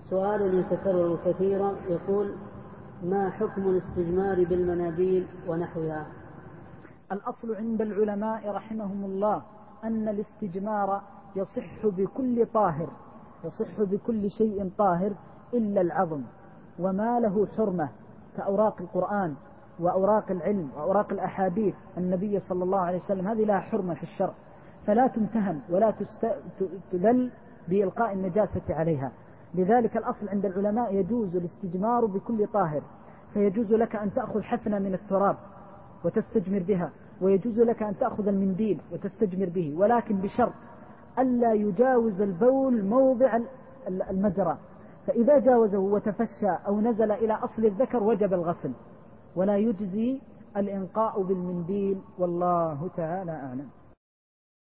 سؤال يتكرر كثيرا يقول: ما حكم الاستجمار بالمناديل ونحوها؟ الأصل عند العلماء رحمهم الله أن الاستجمار يصح بكل طاهر، يصح بكل شيء طاهر إلا العظم وما له حرمة كأوراق القرآن وأوراق العلم وأوراق الأحاديث النبي صلى الله عليه وسلم، هذه لها حرمة في الشرع فلا تمتهن ولا تذل بإلقاء النجاسة عليها. لذلك الأصل عند العلماء يجوز الاستجمار بكل طاهر، فيجوز لك أن تأخذ حفنة من التراب وتستجمر بها، ويجوز لك أن تأخذ المنديل وتستجمر به، ولكن بشرط ألا يجاوز البول موضع المجرى، فإذا جاوزه وتفشى أو نزل إلى أصل الذكر وجب الغسل، ولا يجزي الإنقاء بالمنديل، والله تعالى أعلم.